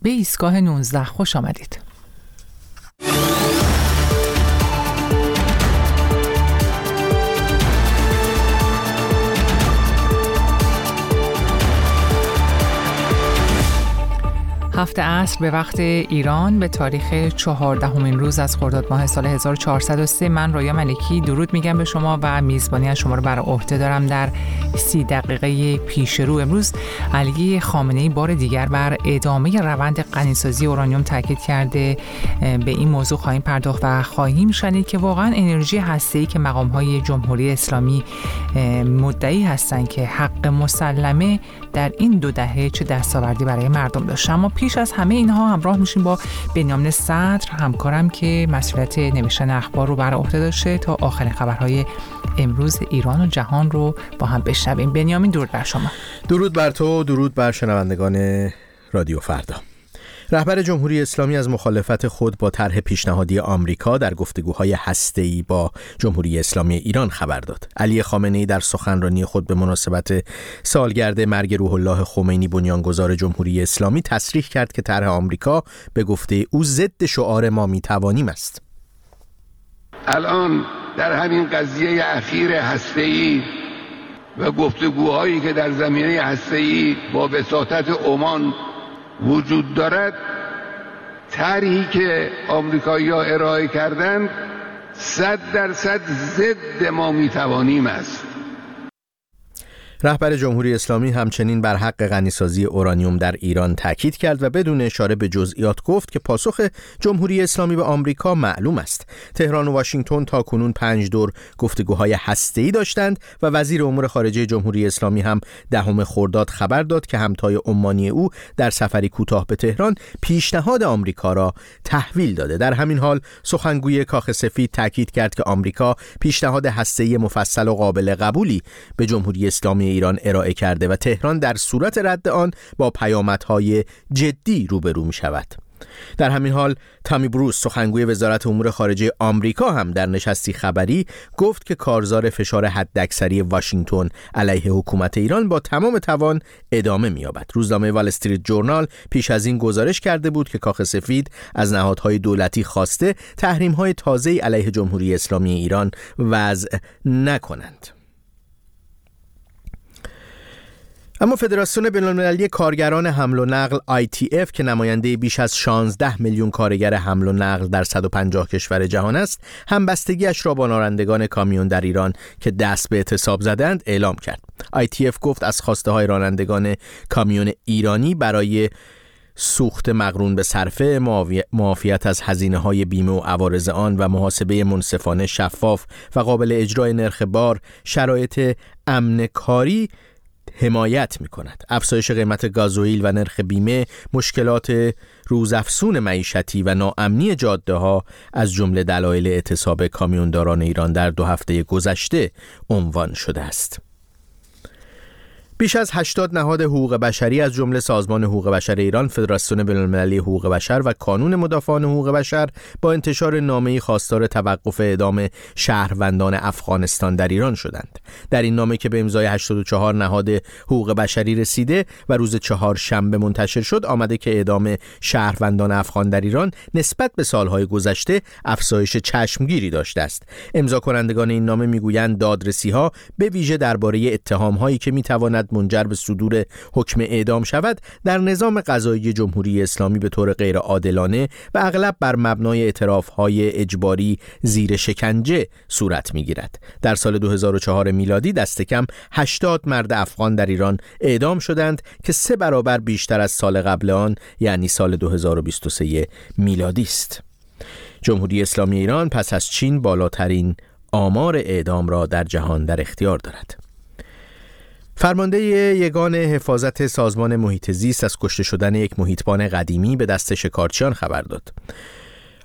به ایستگاه 19 خوش آمدید. هفت عصر به وقت ایران به تاریخ 14 روز از خرداد ماه سال 1403 من رویا ملکی درود میگم به شما و میزبانی از شما رو بر عهده دارم. در 30 دقیقه پیش رو امروز علی خامنه‌ای بار دیگر بر ادامه روند غنیسازی اورانیوم تاکید کرده. به این موضوع خواهیم پرداخت و خواهیم شنید که واقعا انرژی هسته‌ای که مقام‌های جمهوری اسلامی مدعی هستند که حق مسلمه در این 2 دهه چه دستاوردی برای مردم داشت. اما پیش از همه اینها همراه میشیم با بنیامین صدر همکارم که مسئولیت نوشتن اخبار رو بر عهده داشته تا آخرین خبرهای امروز ایران و جهان رو با هم بشنویم. بنیامین درود بر شما. درود بر تو، درود بر شنوندگان رادیو فردا. رهبر جمهوری اسلامی از مخالفت خود با طرح پیشنهادی آمریکا در گفتگوهای هسته‌ای با جمهوری اسلامی ایران خبر داد. علی خامنه‌ای در سخنرانی خود به مناسبت سالگرد مرگ روح الله خمینی بنیانگذار جمهوری اسلامی تصریح کرد که طرح آمریکا به گفته او ضد شعار ما میتوانیم است. الان در همین قضیه اخیر هسته‌ای و گفتگوهایی که در زمینه هسته‌ای با وساطت عمان وجود دارد، طرحی که آمریکایی‌ها ارائه کردند 100% ضد ما میتوانیم است. رهبر جمهوری اسلامی همچنین بر حق غنیسازی اورانیوم در ایران تاکید کرد و بدون اشاره به جزئیات گفت که پاسخ جمهوری اسلامی به آمریکا معلوم است. تهران و واشنگتن تاکنون 5 دور گفتگوهای هسته‌ای داشتند و وزیر امور خارجه جمهوری اسلامی هم 10 خرداد خبر داد که همتای عمانی او در سفری کوتاه به تهران پیشنهاد آمریکا را تحویل داده. در همین حال سخنگوی کاخ سفید تاکید کرد که آمریکا پیشنهاد هسته‌ای مفصل و قابل قبولی به جمهوری اسلامی ایران ارائه کرده و تهران در صورت رد آن با پیامدهای جدی روبرو می شود. در همین حال تامی بروس سخنگوی وزارت امور خارجه آمریکا هم در نشستی خبری گفت که کارزار فشار حداکثری واشنگتن علیه حکومت ایران با تمام توان ادامه می‌یابد. روزنامه وال استریت جورنال پیش از این گزارش کرده بود که کاخ سفید از نهادهای دولتی خواسته تحریم‌های تازه‌ای علیه جمهوری اسلامی ایران وضع نکنند. اما فدراسیون بین‌المللی کارگران حمل و نقل ITF که نماینده بیش از 16 میلیون کارگر حمل و نقل در 150 کشور جهان است، همبستگیش را با رانندگان کامیون در ایران که دست به اعتصاب زدند اعلام کرد. ITF گفت از خواسته های رانندگان کامیون ایرانی برای سوخت مقرون به صرفه، معافیت از هزینه‌های بیمه و عوارض آن و محاسبه منصفانه، شفاف و قابل اجرای نرخ بار، شرایط امن کاری حمایت می‌کند. افزایش قیمت گازوئیل و نرخ بیمه، مشکلات روزافزون معیشتی و ناامنی جاده‌ها از جمله دلایل اعتصاب کامیونداران ایران در 2 هفته گذشته عنوان شده است. بیش از 80 نهاد حقوق بشری از جمله سازمان حقوق بشر ایران، فدراسیون بین‌المللی حقوق بشر و کانون مدافعان حقوق بشر با انتشار نامه‌ای خواستار توقف اعدام شهروندان افغانستان در ایران شدند. در این نامه که به امضای 84 نهاد حقوق بشری رسیده و روز 4 شنبه منتشر شد، آمده که اعدام شهروندان افغان در ایران نسبت به سالهای گذشته افزایش چشمگیری داشته است. امضا کنندگان این نامه میگویند دادرسی‌ها به ویژه درباره اتهام‌هایی که می‌تواند منجر به صدور حکم اعدام شود در نظام قضایی جمهوری اسلامی به طور غیر عادلانه و اغلب بر مبنای اعتراف‌های اجباری زیر شکنجه صورت می‌گیرد. در سال 2004 میلادی دست کم 80 مرد افغان در ایران اعدام شدند که 3 برابر بیشتر از سال قبل آن یعنی سال 2023 میلادی است. جمهوری اسلامی ایران پس از چین بالاترین آمار اعدام را در جهان در اختیار دارد. فرمانده یگان حفاظت سازمان محیط زیست از کشته شدن یک محیطبان قدیمی به دست شکارچیان خبر داد.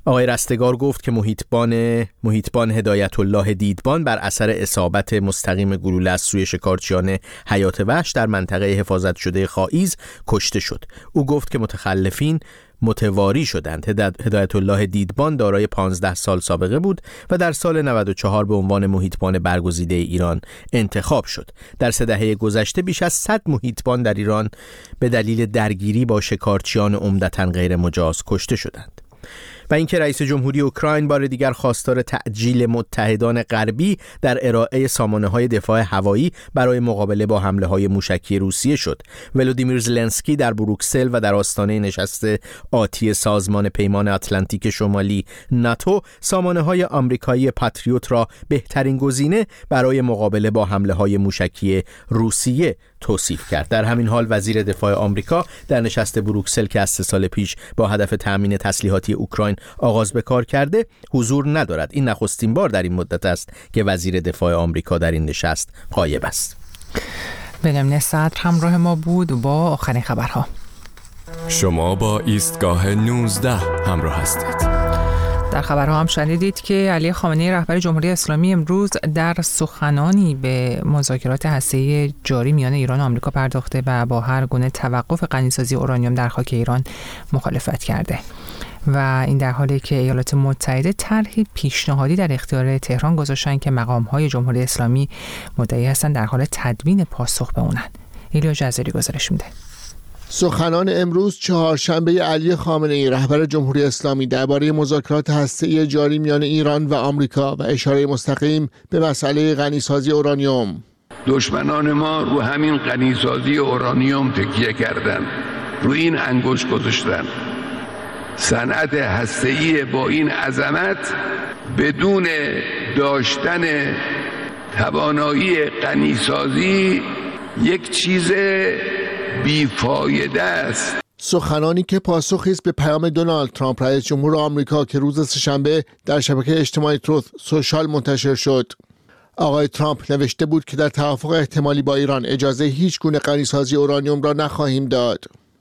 آقای رستگار گفت که محیطبان هدایت الله دیدبان بر اثر اصابت مستقیم گلوله از سوی شکارچیان حیات وحش در منطقه حفاظت شده خائیز کشته شد. او گفت که متخلفین متواری شدند. هدایت الله دیدبان دارای 15 سال سابقه بود و در سال 94 به عنوان محیطبان برگزیده ایران انتخاب شد. در 3 دهه گذشته بیش از 100 محیطبان در ایران به دلیل درگیری با شکارچیان عمدتاً غیر مجاز کشته شدند. و اینکه رئیس جمهوری اوکراین بار دیگر خواستار تعجیل متحدان غربی در ارائه سامانه‌های دفاع هوایی برای مقابله با حمله‌های موشکی روسیه شد. ولودیمیر زلنسکی در بروکسل و در آستانه نشست آتی سازمان پیمان اتلانتیک شمالی ناتو سامانه‌های آمریکایی پاتریوت را بهترین گزینه برای مقابله با حمله‌های موشکی روسیه توصیف کرد. در همین حال وزیر دفاع آمریکا در نشست بروکسل که از 3 سال پیش با هدف تأمین تسلیحاتی اوکراین آغاز به کار کرده حضور ندارد. این نخستین بار در این مدت است که وزیر دفاع آمریکا در این نشست غایب است. بنیامین صدر همراه ما بود با آخرین خبرها. شما با ایستگاه 19 همراه هستید. در خبرها هم شنیدید که علی خامنه‌ای رهبر جمهوری اسلامی امروز در سخنانی به مذاکرات هسته‌ای جاری میان ایران و آمریکا پرداخته و با هر گونه توقف غنیسازی اورانیوم در خاک ایران مخالفت کرده و این در حالی که ایالات متحده طرحی پیشنهادی در اختیار تهران گذاشتن که مقام‌های جمهوری اسلامی مدعی هستند در حال تدوین پاسخ به اونن. ایلیا جزیری گزارش میده. سخنان امروز چهارشنبه علی خامنه‌ای رهبر جمهوری اسلامی درباره مذاکرات هسته‌ای جاری میان ایران و آمریکا و اشاره مستقیم به مسئله غنیسازی اورانیوم. دشمنان ما رو همین غنیسازی اورانیوم تکیه کردن، رو این انگشت گذاشتن. صنعت هسته‌ای با این عظمت بدون داشتن توانایی غنیسازی یک چیز بیفایده است. سخنانی که پاسخی است به پیام دونالد ترامپ رئیس جمهور آمریکا که روز سه‌شنبه در شبکه اجتماعی تروث سوشال منتشر شد. آقای ترامپ نوشته بود که در توافق احتمالی با ایران اجازه هیچ گونه غنیسازی اورانیوم را نخواهیم داد.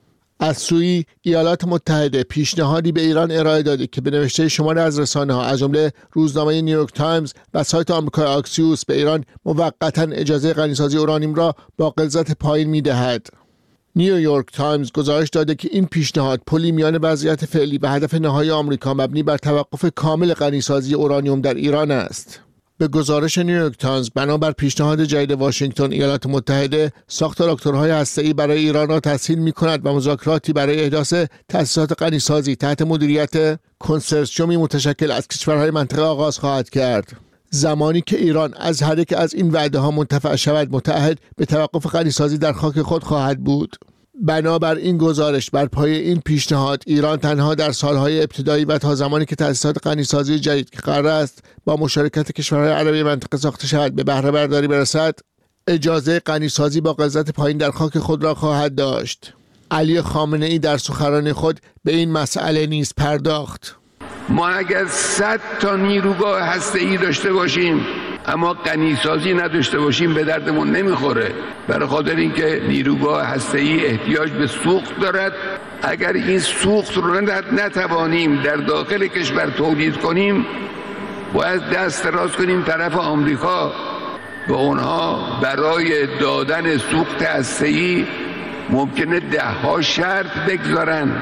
از سوی ایالات متحده پیشنهادی به ایران ارائه داده که به نوشته شماری از رسانه‌ها از جمله روزنامه نیویورک تایمز و سایت آمریکای آکسیوس به ایران موقتاً اجازه غنیسازی اورانیوم را با غلظت پایین می‌دهد. نیویورک تایمز گزارش داده که این پیشنهاد پلی میان وضعیت فعلی و هدف نهایی آمریکا مبنی بر توقف کامل غنیسازی اورانیوم در ایران است. به گزارش نیویورک تایمز بنابر پیشنهاد جدید واشنگتن، ایالات متحده ساخت راکتورهای هسته‌ای برای ایران را تسهیل می‌کند و مذاکراتی برای احداث تأسیسات غنیسازی تحت مدیریت کنسرسیومی متشکل از کشورهای منطقه آغاز خواهد کرد. زمانی که ایران از هر یک از این وعده‌ها منتفع شود، متعهد به توقف غنیسازی در خاک خود خواهد بود. بنابر این گزارش بر پایه این پیشنهاد ایران تنها در سالهای ابتدایی و تا زمانی که تأسیسات غنیسازی جدید که قرار است با مشارکت کشورهای عربی منطقه ساخته شود به بهره برداری برسد، اجازه غنیسازی با غلظت پایین در خاک خود را خواهد داشت. علی خامنه‌ای در سخنرانی خود به این مسئله نیز پرداخت. ما اگر 100 تا نیروگاه هسته‌ای داشته باشیم اما غنیسازی نداشته باشیم به دردمون نمیخوره، برای خاطر اینکه نیروگاه هسته‌ای احتیاج به سوخت دارد. اگر این سوخت رو نتوانیم در داخل کشور تولید کنیم، باید دست دراز کنیم طرف آمریکا و اونها برای دادن سوخت هسته‌ای ممکنه 10 شرط بگذارن.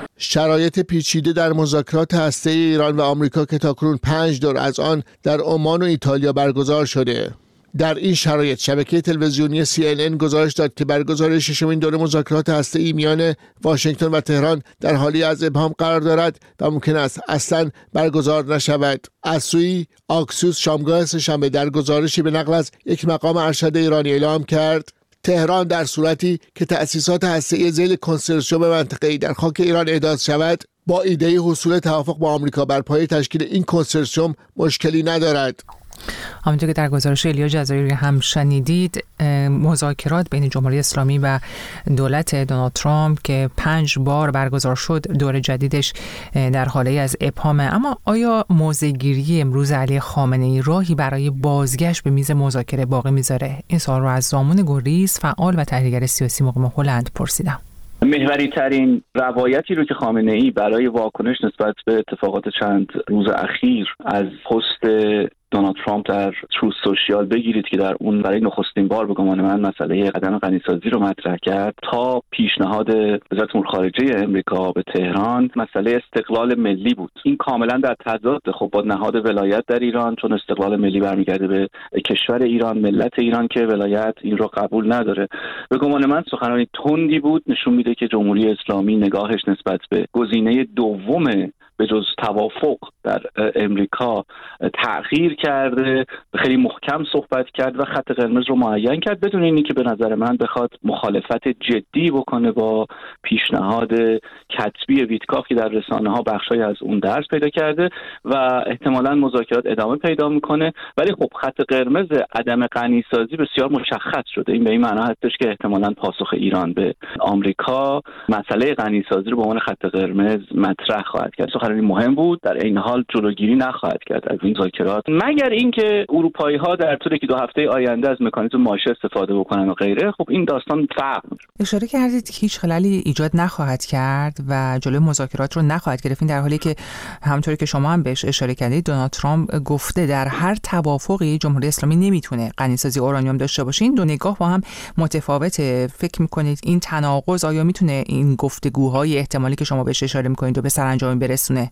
شرایط پیچیده در مذاکرات هسته‌ای ایران و آمریکا که تاکنون 5 دور از آن در عمان و ایتالیا برگزار شده. در این شرایط شبکه تلویزیونی CNN گزارش داد که برگزاری 6مین دور مذاکرات هسته‌ای میان واشنگتن و تهران در حالی از ابهام قرار دارد و ممکن است اصلاً برگزار نشود. از سوی آکسیوس شامگاه سه‌شنبه در گزارشی به نقل از یک مقام ارشد ایرانی اعلام کرد تهران در صورتی که تأسیسات هسته‌ای ذیل کنسرسیوم منطقه‌ای در خاک ایران احداث شود، با ایده حصول توافق با آمریکا بر پایه تشکیل این کنسرسیوم مشکلی ندارد. همونطور که در گزارش ایلیا جزایری هم شنیدید، مذاکرات بین جمهوری اسلامی و دولت دونالد ترامپ که 5 بار برگزار شد، دور جدیدش در حاله از ابهامه. اما آیا موضع‌گیری امروز علی خامنه‌ای راهی برای بازگشت به میز مذاکره باقی میذاره؟ این سوال رو از زامون گریز، فعال و تحلیلگر سیاسی مقیم هلند پرسیدم. محوری ترین روایتی رو که خامنه‌ای برای واکنش نسبت به اتفاقات چند روز اخیر از پست دونالد ترامپ در تروث سوشیال بگیرید که در اون برای نخستین بار به گمان من مسئله عدم غنیسازی رو مطرح کرد، تا پیشنهاد وزارت امور خارجه امریکا به تهران مسئله استقلال ملی بود. این کاملا در تضاد خب با نهاد ولایت در ایران، چون استقلال ملی برمیگرده به کشور ایران، ملت ایران که ولایت این رو قبول نداره. به گمان من سخنرانی تندی بود، نشون میده که جمهوری اسلامی نگاهش نسبت به گزینه دوم به جز توافق در امریکا تغییر کرده، خیلی محکم صحبت کرد و خط قرمز رو معین کرد بدون اینکه به نظر من بخواد مخالفت جدی بکنه با پیشنهاد کتبی ویتکاف که در رسانه‌ها بخشای از اون درس پیدا کرده و احتمالاً مذاکرات ادامه پیدا میکنه. ولی خب خط قرمز عدم غنیسازی بسیار مشخص شده. این به این معنا هستش که احتمالاً پاسخ ایران به آمریکا مسئله غنیسازی رو به عنوان خط قرمز مطرح خواهد کرد. سخنرانی مهم بود، در این حال جلوگیری نخواهد کرد از این مذاکرات، مگر اینکه اروپایی‌ها در طول 2 هفته آینده از مکانیزم ماشه استفاده بکنن و غیره. خب این داستان فرق می‌کنه. اشاره کردید که هیچ خلالی ایجاد نخواهد کرد و جلوی مذاکرات رو نخواهد گرفت، در حالی که همونطوری که شما هم بهش اشاره کردید دونالد ترامپ گفته در هر توافقی جمهوری اسلامی نمیتونه غنیسازی اورانیوم داشته باشه. این دو نگاه با هم متفاوته. فکر می‌کنید این تناقض آیا میتونه این گفتگوهای احتمالی که شما بهش اشاره می‌کنید رو به سرانجام برسونه؟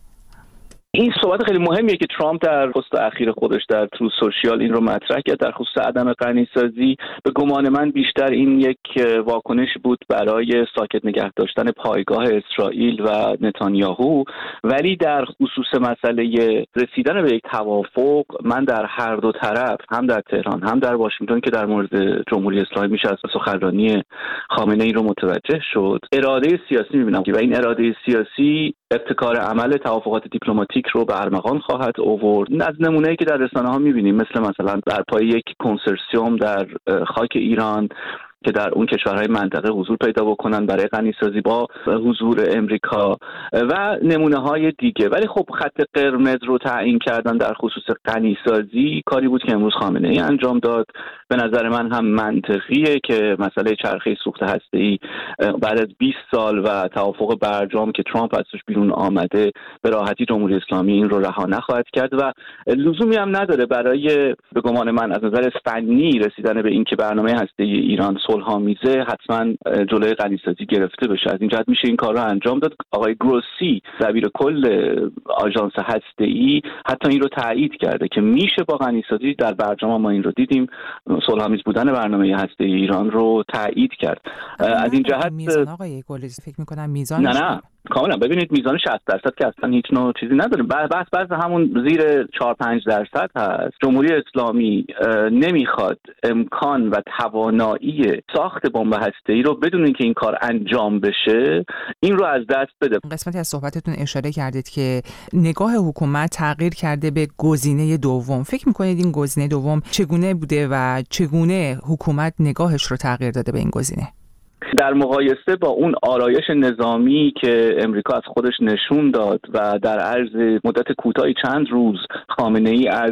این صحبت خیلی مهمیه که ترامپ در پست اخیر خودش در تروث سوشیال این رو مطرح کرد در خصوص عدم غنیسازی. به گمان من بیشتر این یک واکنش بود برای ساکت نگه داشتن پایگاه اسرائیل و نتانیاهو، ولی در خصوص مسئله رسیدن به یک توافق من در هر دو طرف، هم در تهران هم در واشنگتن که در مورد جمهوری اسلامی میشه از سخنرانی خامنه‌ای رو متوجه شد، اراده سیاسی میبینم و این اراده سیاسی ابتکار عمل توافقات دیپلماتیک رو به ارمغان خواهد آورد. از نمونه‌ای که در رسانه‌ها می‌بینیم مثلا برپای یک کنسرسیوم در خاک ایران که در اون کشورهای منطقه حضور پیدا بکنن برای غنیسازی با حضور امریکا و نمونه‌های دیگه. ولی خب خط قرمز رو تعیین کردن در خصوص غنیسازی کاری بود که امروز خامنه‌ای انجام داد. به نظر من هم منطقیه که مسئله چرخه سوخت هسته‌ای بعد از 20 سال و توافق برجام که ترامپ ازش بیرون آمده به راحتی جمهوری اسلامی این رو رها نخواهد کرد و لزومی هم نداره برای به گمان من از نظر فنی رسیدن به این که برنامه هسته‌ای ایران صلح‌آمیزه حتما جلوی غنیسازی گرفته بشه. از این جهت میشه این کار رو انجام داد. آقای گروسی دبیر کل آژانس هسته‌ای حتی این رو تایید کرده که میشه با غنیسازی، در برجام ما این رو دیدیم، صلح‌آمیز بودن برنامه هسته‌ای ایران رو تایید کرد. از این جهت میزان آقای گلوسی فکر می‌کنم میزان نه کاملا ببینید میزان 60% که اصلا هیچ نوع چیزی نداره، بس همون زیر 4-5% هست. جمهوری اسلامی نمیخواد امکان و توانایی ساخت بمب هسته‌ای رو بدون اینکه این کار انجام بشه این رو از دست بده. قسمتی از صحبتتون اشاره کردید که نگاه حکومت تغییر کرده به گزینه دوم. فکر می‌کنید این گزینه دوم چگونه بوده و چگونه حکومت نگاهش رو تغییر داده به این گزینه؟ در مقایسه با اون آرایش نظامی که امریکا از خودش نشون داد و در عرض مدت کوتاهی چند روز خامنه‌ای از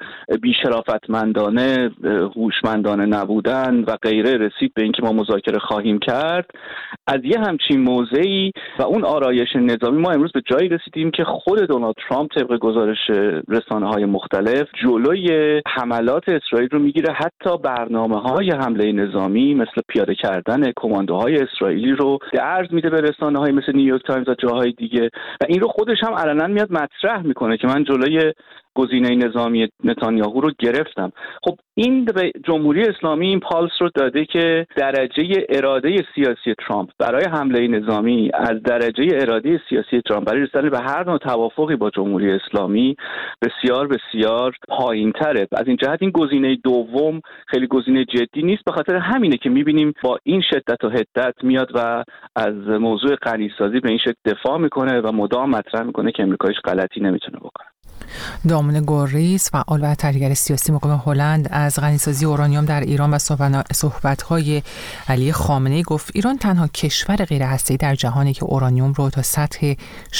بی‌شرافتمندانه، هوشمندانه نبودن و غیره رسید به اینکه ما مذاکره خواهیم کرد، از یه همچین موضعی و اون آرایش نظامی ما امروز به جایی رسیدیم که خود دونالد ترامپ طبق گزارش رسانه‌های مختلف جلوی حملات اسرائیل رو میگیره، حتی برنامه‌های حمله نظامی مثل پیاده کردن کماندوهای اسرائیلی رو عرض میده به رسانه‌های مثل نیویورک تایمز و جاهای دیگه و این رو خودش هم علنا میاد مطرح میکنه که من جلوی گزینه نظامی نتانیاهو رو گرفتم. خب این به جمهوری اسلامی این پالس رو داده که درجه اراده سیاسی ترامپ برای حمله نظامی از درجه اراده سیاسی ترامپ برای رسیدن به هر نوع توافقی با جمهوری اسلامی بسیار بسیار پایین‌تره. از این جهت این گزینه دوم خیلی گزینه جدی نیست. به خاطر همینه که می‌بینیم با این شدت و حدت میاد و از موضوع غنیسازی به این شکل دفاع میکنه و مدام مطرح میکنه که امریکا هیچ غلطی نمیتونه بکنه. دامون گوریس، فعال و تحلیلگر سیاسی مقیم هلند، از غنیسازی اورانیوم در ایران و صحبت‌های علی خامنه‌ای گفت ایران تنها کشور غیر هسته‌ای در جهانی که اورانیوم رو تا سطح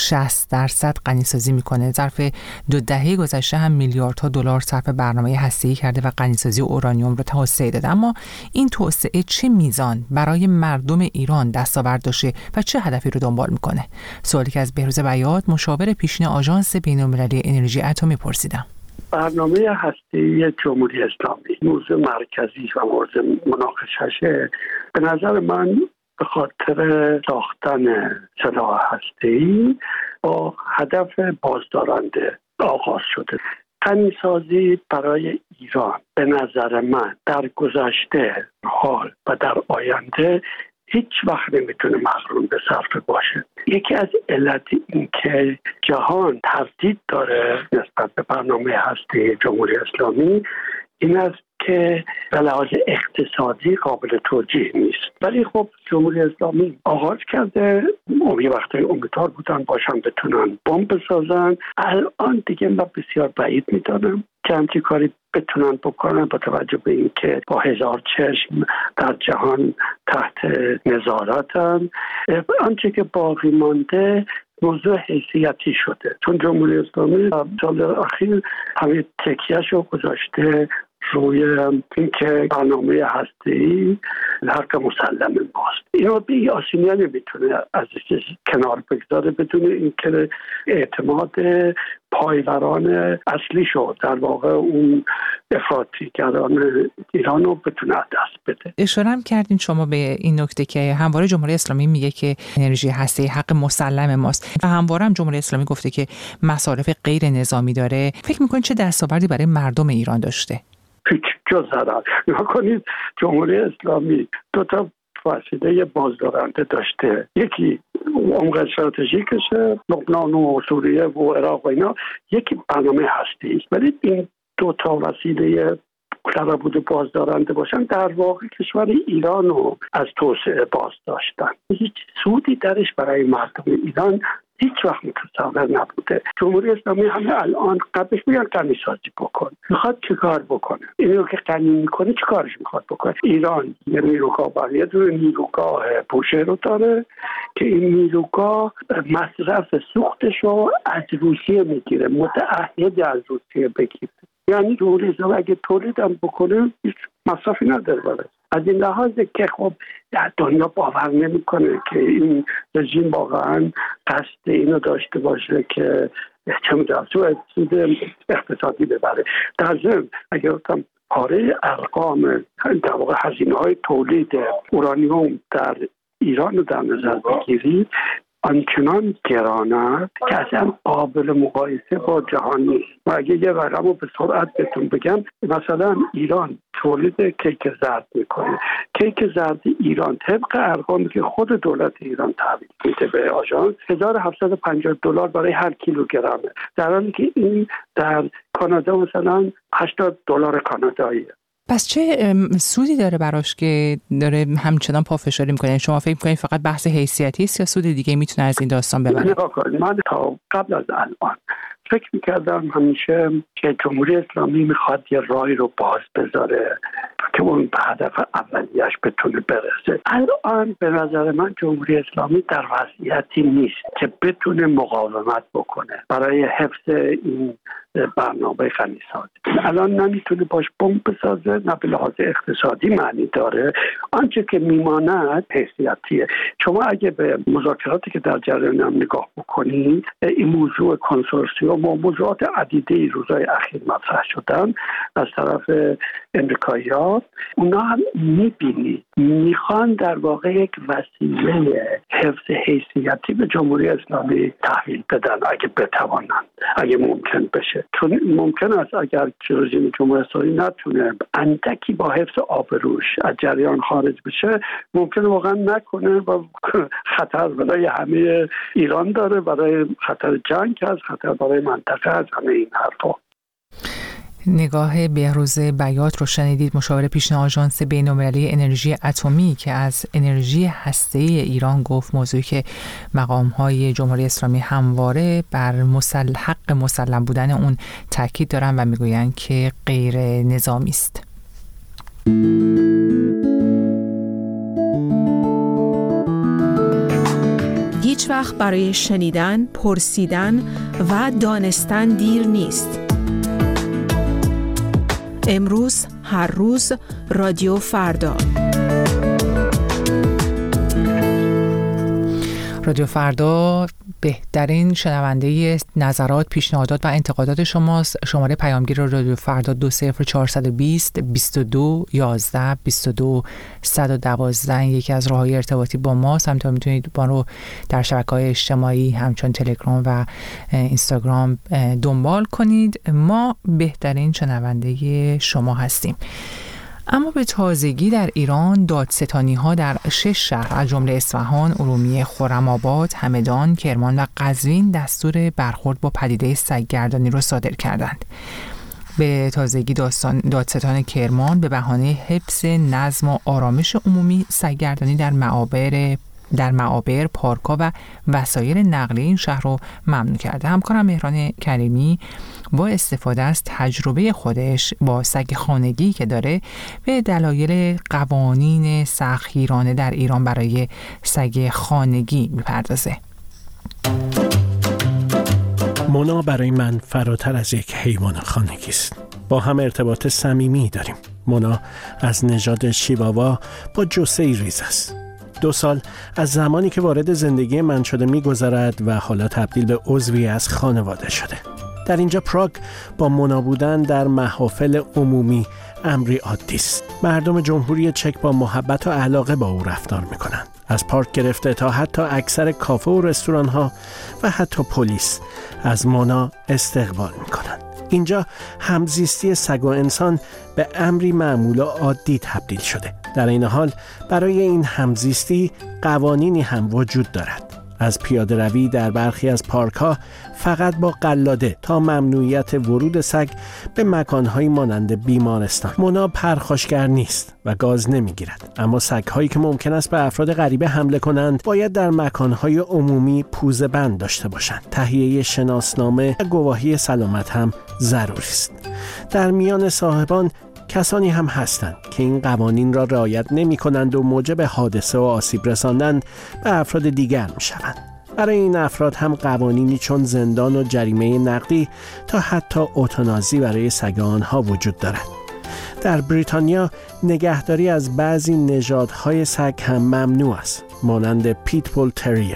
60% غنیسازی می‌کنه. ظرف 2 دهه گذشته هم میلیاردها دلار صرف برنامه هسته‌ای کرده و غنیسازی اورانیوم رو توسعه داده. اما این توسعه چه میزان برای مردم ایران دستاورد داشته و چه هدفی رو دنبال می‌کنه؟ سوالی که از بهروز بیات، مشاور پیشین آژانس بین‌المللی انرژی اتمی پرسیدم. برنامه هسته‌ای جمهوری اسلامی موضوع مرکزی و مورد مناقشه‌شه. به نظر من به خاطر ساختن سلاح هسته‌ای با هدف بازدارنده آغاز شده. غنیسازی برای ایران به نظر من در گذشته، حال و در آینده هیچ وقت نمیتونه مقرون به صرفه باشه. یکی از علت این که جهان تردید داره نسبت به برنامه هسته جمهوری اسلامی این است که به لحاظ اقتصادی قابل توجیه نیست. ولی خب جمهوری اسلامی آغاز کرده، یه وقتی امیدوار بودن باشن بتونن بمب بسازن. الان دیگه من بسیار بعید میدانم که همچین کاری بتونن بکنن با توجه به اینکه با 1000 چشم در جهان تحت نظارتن. آنچه که باقی مانده موضوع حیثیتی شده، چون جمهوری اسلامی سال اخیر همه تکیه‌شو گذاشته روی اینکه برنامه هسته‌ای حق مسلم ماست. اینو بی آسونی نمیتونه از کنار بگذاره بدون اینکه اعتماد پایوران اصلی شد در واقع اون افراطیگران ایران رو بتونه دست بده. اشاره هم کردین شما به این نکته که همواره جمهوری اسلامی میگه که انرژی هسته‌ای حق مسلم ماست و همواره هم جمهوری اسلامی گفته که مصارف غیر نظامی داره. فکر می‌کنید چه دستاوردی برای مردم ایران داشته؟ هیچ جز ضرر. نکنید جمهوری اسلامی 2 تا وسیله بازدارنده داشته، یکی عمق استراتژیکشه، لبنان و سوریه و عراق و اینا، یکی برنامه هستی. ولی این 2 تا وسیله قرار بود بازدارنده باشن در واقع کشور ایران رو از توسعه باز داشتن. هیچ سودی درش برای مردم ایران هیچ وقت متصور نبوده. جمهوری اسلامی همه الان قبلش میگن غنی‌سازی بکن. میخواد چه کار بکنه؟ اینو که غنی میکنه چه کارش میخواد بکنه؟ ایران یه نیروگاه برای نیروگاه بوشهر رو داره که این نیروگاه مصرف سوختش رو از روسیه میگیره، متعهد از روسیه بگیره. یعنی جمهوری اسلامی اگه تولید هم بکنه هیچ مصرفی نداره برای. از این لحاظ که خب در دنیا باور نمیکنه که این رژیم واقعا قصد اینو داشته باشه که چه می‌دونم سود اقتصادی ببره. در ضمن اگر گفتم پاره ارقام در واقع هزینه‌های تولید اورانیوم در ایران رو در نظر بگیرید آنچنان گرانه که اصلا قابل مقایسه با جهان نیست. و اگه یه رقم رو به سرعت بهتون بگم، مثلا ایران تولید کیک زرد میکنه. کیک زرد ایران طبق ارقامی که خود دولت ایران تحویل میده به آژانس $1750 برای هر کیلوگرمه، در حالی که این در کانادا مثلا $80 کاناداییه. پس چه سودی داره براش که داره همچنان پافشاری میکنه؟ شما فکر میکنید فقط بحث حیثیتی است یا سود دیگه میتونه از این داستان ببره؟ من تا قبل از الان فکر میکردم همیشه که جمهوری اسلامی میخواد یه راهی رو باز بذاره که اون به هدف اولیش بتونه برسه. الان به نظر من جمهوری اسلامی در وضعیتی نیست که بتونه مقاومت بکنه برای حفظ این برنامه غنی‌سازی. الان نمیتونه باش بمب بسازه، نه به لحاظ اقتصادی معنی داره. آنچه که میماند حیثیتیه. شما اگه به مذاکراتی که در جریان هم نگاه بکنید، این موضوع کنسورسیوم و موضوعات عدیده روزهای اخیر مطرح شدن از طرف امریکایی‌ها، اونا هم میبینید میخوان در واقع یک وسیله حفظ حیثیتی به جمهوری اسلامی تحویل بدن اگه بتوانند، اگه ممکن بشه. چون ممکن است اگر رژیم جمهوری اسلامی نتونه اندکی با حفظ آبروش از جریان خارج بشه، ممکن واقعا نکنه و خطر برای همه ایران داره، برای خطر جنگ هست، خطر برای منطقه هست، همه این حرفا. نگاه بهروز بیات رو شنیدید، مشاور پیشین آژانس بین‌المللی انرژی اتمی که از انرژی هسته‌ای ایران گفت موضوعی که مقام‌های جمهوری اسلامی همواره بر حق مسلم بودن اون تاکید دارن و میگویند که غیر نظامی است. هیچ وقت برای شنیدن، پرسیدن و دانستن دیر نیست. امروز، هر روز، رادیو فردا. رادیو فردا بهترین شنونده نظرات، پیشنهادات و انتقادات شماست. شماره پیامگیر رادیو فردا 20420 22 11 22 112 یکی از راههای ارتباطی با ماست. همینطور میتونید با رو در شبکه‌های اجتماعی همچون تلگرام و اینستاگرام دنبال کنید. ما بهترین شنونده شما هستیم. اما به تازگی در ایران دادستانی‌ها در 6 شهر از جمله اصفهان، ارومیه، خرم‌آباد، همدان، کرمان و قزوین دستور برخورد با پدیده سگ‌گردانی را صادر کردند. به تازگی دادستان کرمان به بهانه حفظ نظم و آرامش عمومی سگ‌گردانی در معابر، پارک‌ها و وسایل نقلیه این شهر رو ممنوع کرده. همکارم مهران کریمی با استفاده از تجربه خودش با سگ خانگی که داره به دلایل قوانین سختگیرانه در ایران برای سگ خانگی میپردازه. مونا برای من فراتر از یک حیوان خانگی است. با هم ارتباط صمیمی داریم. مونا از نژاد شیواوا با جثه‌ای ریز است. 2 سال از زمانی که وارد زندگی من شده می‌گذرد و حالا تبدیل به عضوی از خانواده شده. در اینجا پراگ با مونا بودن در محافل عمومی امری عادی است. مردم جمهوری چک با محبت و علاقه با او رفتار می‌کنند. از پارک گرفته تا حتی اکثر کافه و رستوران‌ها و حتی پلیس از مونا استقبال می‌کنند. اینجا همزیستی سگ و انسان به امری معمول و عادی تبدیل شده. در این حال برای این همزیستی قوانینی هم وجود دارد. از پیاده روی در برخی از پارک‌ها فقط با قلاده تا ممنوعیت ورود سگ به مکان‌هایی مانند بیمارستان. مونا پرخاشگر نیست و گاز نمی‌گیرد، اما سگ‌هایی که ممکن است به افراد غریبه حمله کنند باید در مکان‌های عمومی پوزه بند داشته باشند. تهیه شناسنامه و گواهی سلامت هم ضروری است. در میان صاحبان کسانی هم هستند که این قوانین را رعایت نمی کنند و موجب حادثه و آسیب رساندن به افراد دیگر می شوند. برای این افراد هم قوانینی چون زندان و جریمه نقدی تا حتی اوتانازی برای سگ آنها وجود دارد. در بریتانیا نگهداری از بعضی نژادهای سگ هم ممنوع است، مانند پیتبول تریر.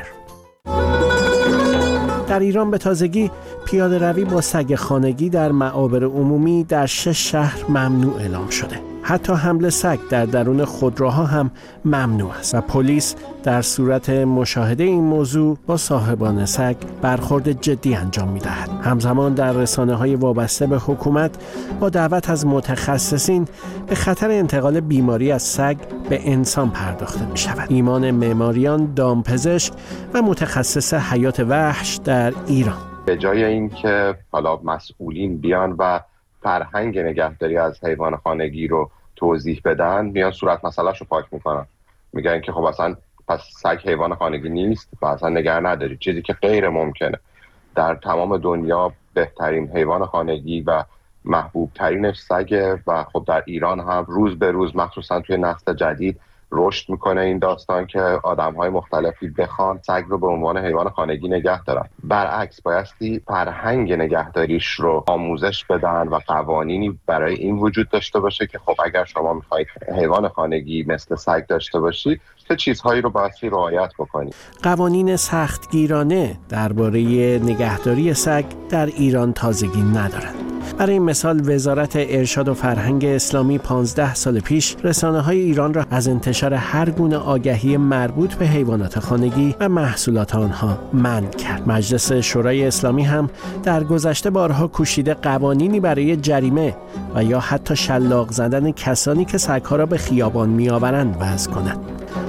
در ایران به تازگی پیاده روی با سگ خانگی در معابر عمومی در 6 شهر ممنوع اعلام شده. حتی حمل سگ در درون خودروها هم ممنوع است و پلیس در صورت مشاهده این موضوع با صاحبان سگ برخورد جدی انجام می‌دهد. همزمان در رسانه‌های وابسته به حکومت با دعوت از متخصصین به خطر انتقال بیماری از سگ به انسان پرداخته می‌شود. ایمان معماریان، دامپزشک و متخصص حیات وحش در ایران. به جای اینکه حالا مسئولین بیان و فرهنگ نگهداری از حیوان خانگی رو توضیح بدن، میان صورت مسئله‌اش رو پاک میکنن، میگن که خب اصلا پس سگ حیوان خانگی نیست و اصلا نگه نداری، چیزی که غیر ممکنه. در تمام دنیا بهترین حیوان خانگی و محبوب ترینش سگه و خب در ایران هم روز به روز مخصوصا توی نسل جدید رشد میکنه این داستان که آدم‌های مختلفی بخوان سگ رو به عنوان حیوان خانگی نگه دارن. برعکس بایستی فرهنگ نگهداریش رو آموزش بدن و قوانینی برای این وجود داشته باشه که خب اگر شما میخواید حیوان خانگی مثل سگ داشته باشید چه چیزهایی رو بایستی رعایت بکنید. قوانین سختگیرانه درباره نگهداری سگ در ایران تازگی ندارند. برای مثال وزارت ارشاد و فرهنگ اسلامی 15 سال پیش رسانه‌های ایران را از انتشار هر گونه آگهی مربوط به حیوانات خانگی و محصولات آنها منع کرد. مجلس شورای اسلامی هم در گذشته بارها کوشیده قوانینی برای جریمه و یا حتی شلاق زدن کسانی که سگ‌ها را به خیابان می‌آورند وضع کند.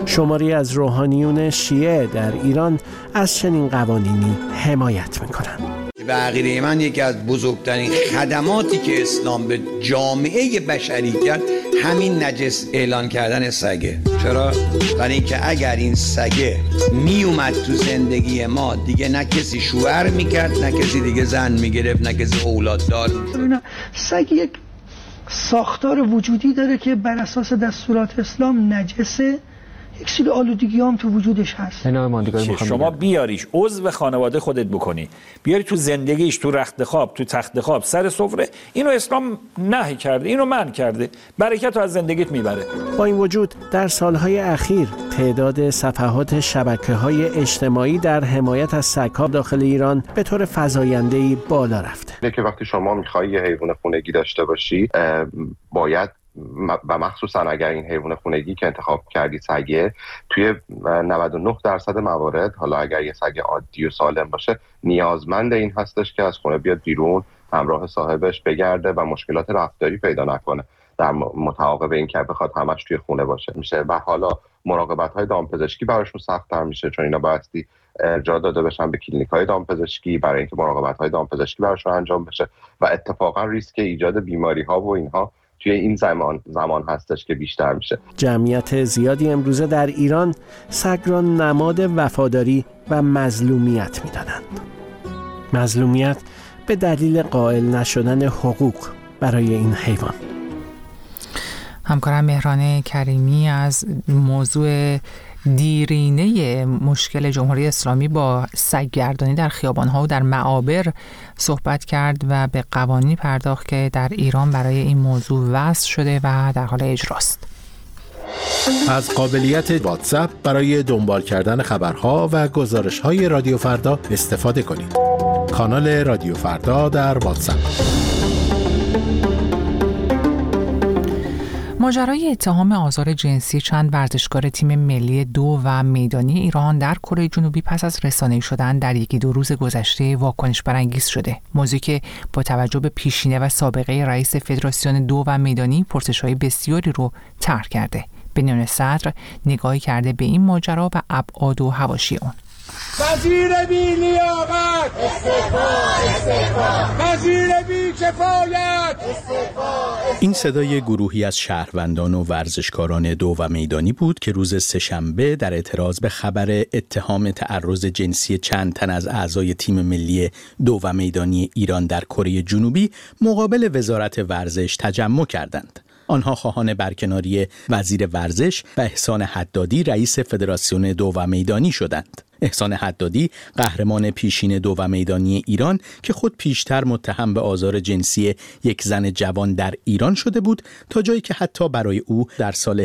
شماری از روحانیون شیعه در ایران از چنین قوانینی حمایت می‌کنند. به عقیده من یکی از بزرگترین خدماتی که اسلام به جامعه بشری کرد همین نجس اعلان کردن سگه. چرا؟ برای اینکه اگر این سگه می اومد تو زندگی ما دیگه نه کسی شوهر میکرد، نه کسی دیگه زن میگرفت، نه کسی اولاد دار. سگ یک ساختار وجودی داره که بر اساس دستورات اسلام نجسه، یک سری آلودگی هم تو وجودش هست. شما بیاریش عضو خانواده خودت بکنی، بیاری تو زندگیش، تو رخت خواب، تو تخت خواب، سر سفره، اینو اسلام نهی کرده، اینو منع کرده، برکت رو از زندگیت میبره. با این وجود در سالهای اخیر تعداد صفحات شبکه‌های اجتماعی در حمایت از سگ‌ها داخل ایران به طور فزاینده‌ای بالا رفته. که وقتی شما می‌خوای یه حیوان خونگی داشته باشی، باید و مخصوصا اگر این حیوان خونگی که انتخاب کردی سگه، توی 99% موارد، حالا اگر یه سگ عادی و سالم باشه، نیازمند این هستش که از خونه بیاد بیرون، همراه صاحبش بگرده و مشکلات رفتاری پیدا نکنه، در متعاقب این که بخواد همش توی خونه باشه میشه. و حالا مراقبت‌های دامپزشکی براشون سخت‌تر میشه، چون اینا بایستی ارجاع داده بشن به کلینیک‌های دامپزشکی برای اینکه مراقبت‌های دامپزشکی براشون انجام بشه و اتفاقا ریسک ایجاد بیماری‌ها و اینها توی این زمان هستش که بیشتر میشه. جمعیت زیادی امروزه در ایران سگ را نماد وفاداری و مظلومیت می‌دانند. مظلومیت به دلیل قائل نشدن حقوق برای این حیوان. همکارم مهران کریمی از موضوع دیرینه مشکل جمهوری اسلامی با سگگردانی در خیابان‌ها و در معابر صحبت کرد و به قوانینی پرداخت که در ایران برای این موضوع وضع شده و در حال اجراست. از قابلیت واتساپ برای دنبال کردن خبرها و گزارش‌های رادیو فردا استفاده کنید. کانال رادیو فردا در واتساپ. ماجرای اتهام آزار جنسی چند ورزشکار تیم ملی 2 و میدانی ایران در کره جنوبی پس از رسانه‌ای شدن در 1-2 روز گذشته واکنش برانگیز شده. موضوعی که با توجه به پیشینه و سابقه رئیس فدراسیون 2 و میدانی پرسش‌های بسیاری رو طرح کرده. بنیان صدر نگاهی کرده به این ماجرا و ابعاد و حواشی اون. وزیر بی لیاقت استعفا، وزیر بی کفایت استعفا. این صدای گروهی از شهروندان و ورزشکاران 2 و میدانی بود که روز سه‌شنبه در اعتراض به خبر اتهام تعرض جنسی چند تن از اعضای تیم ملی 2 و میدانی ایران در کره جنوبی مقابل وزارت ورزش تجمع کردند. آنها خواهان برکناری وزیر ورزش و احسان حدادی رئیس فدراسیون 2 و میدانی شدند. احسان حدادی قهرمان پیشین 2 و میدانی ایران که خود پیشتر متهم به آزار جنسی یک زن جوان در ایران شده بود، تا جایی که حتی برای او در سال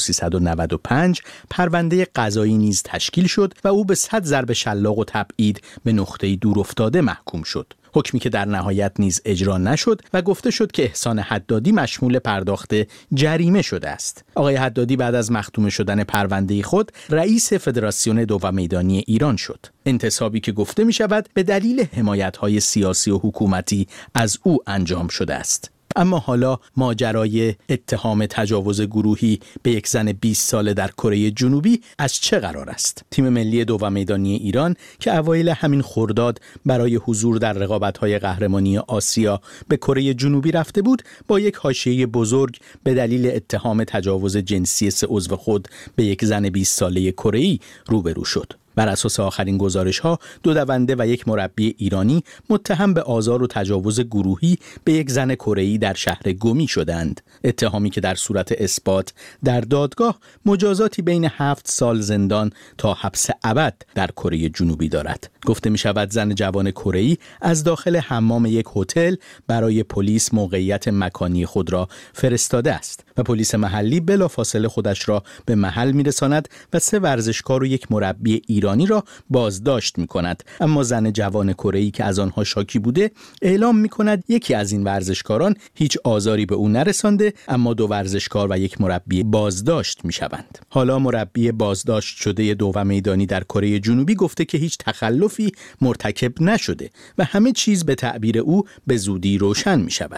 1395 پرونده قضایی نیز تشکیل شد و او به 100 ضرب شلاق و تبعید به نقطه‌ای دور افتاده محکوم شد. حکمی که در نهایت نیز اجرا نشد و گفته شد که احسان حدادی مشمول پرداخت جریمه شده است. آقای حدادی بعد از مختوم شدن پرونده خود رئیس فدراسیون 2 و میدانی ایران شد. انتصابی که گفته می شود به دلیل حمایت‌های سیاسی و حکومتی از او انجام شده است. اما حالا ماجرای اتهام تجاوز گروهی به یک زن 20 ساله در کره جنوبی از چه قرار است؟ تیم ملی 2 و میدانی ایران که اوایل همین خرداد برای حضور در رقابت‌های قهرمانی آسیا به کره جنوبی رفته بود، با یک حاشیه بزرگ به دلیل اتهام تجاوز جنسی 3 عضو خود به یک زن 20 ساله کره‌ای روبرو شد. بر اساس آخرین گزارش‌ها 2 دونده و 1 مربی ایرانی متهم به آزار و تجاوز گروهی به یک زن کره‌ای در شهر گمی شدند. اتهامی که در صورت اثبات در دادگاه مجازاتی بین 7 سال زندان تا حبس ابد در کره جنوبی دارد. گفته می‌شود زن جوان کره‌ای از داخل حمام یک هتل برای پلیس موقعیت مکانی خود را فرستاده است و پلیس محلی بلافاصله خودش را به محل می‌رساند و 3 ورزشکار و 1 مربی ایرانی را بازداشت می‌کند. اما زن جوان کره‌ای که از آنها شاکی بوده اعلام می‌کند یکی از این ورزشکاران هیچ آزاری به او نرسانده، اما 2 ورزشکار و 1 مربی بازداشت می‌شوند. حالا مربی بازداشت شده 2 و میدانی در کره جنوبی گفته که هیچ تخلفی مرتکب نشده و همه چیز به تعبیر او به زودی روشن می‌شود.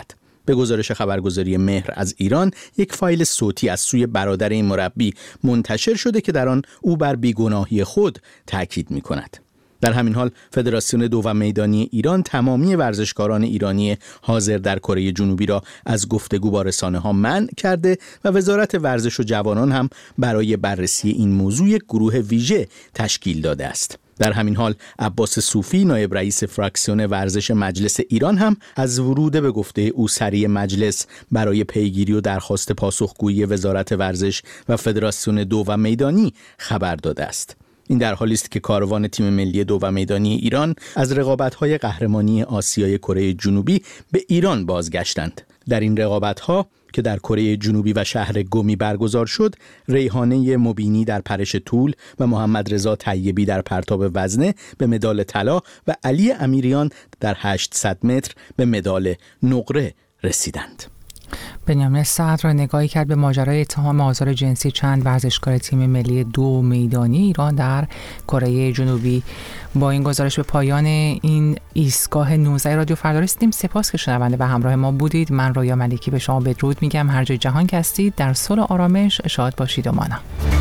به گزارش خبرگزاری مهر از ایران، یک فایل صوتی از سوی برادر این مربی منتشر شده که در آن او بر بیگناهی خود تاکید می‌کند. در همین حال فدراسیون دو میدانی ایران تمامی ورزشکاران ایرانی حاضر در کره جنوبی را از گفتگو با رسانه‌ها منع کرده و وزارت ورزش و جوانان هم برای بررسی این موضوع یک گروه ویژه تشکیل داده است. در همین حال عباس صوفی، نایب رئیس فراکسیون ورزش مجلس ایران، هم از ورود به گفته او سری مجلس برای پیگیری و درخواست پاسخگویی وزارت ورزش و فدراسیون دو میدانی خبر داده است. این در حالی است که کاروان تیم ملی دو میدانی ایران از رقابت‌های قهرمانی آسیای کره جنوبی به ایران بازگشتند. در این رقابت‌ها که در کره جنوبی و شهر گمی برگزار شد، ریحانه مبینی در پرش طول و محمد رضا طیبی در پرتاب وزنه به مدال طلا و علی امیریان در 800 متر به مدال نقره رسیدند. بنیامین صدر را نگاهی کرد به ماجرای اتهام آزار جنسی چند ورزشکار تیم ملی دو میدانی ایران در کره جنوبی. با این گزارش به پایان این ایستگاه 19 رادیو فردا رسیدیم. سپاس که شنونده و همراه ما بودید. من رویا ملکی به شما بدرود میگم. هر جای جهان که هستید در صلح و آرامش شاد باشید و مانا.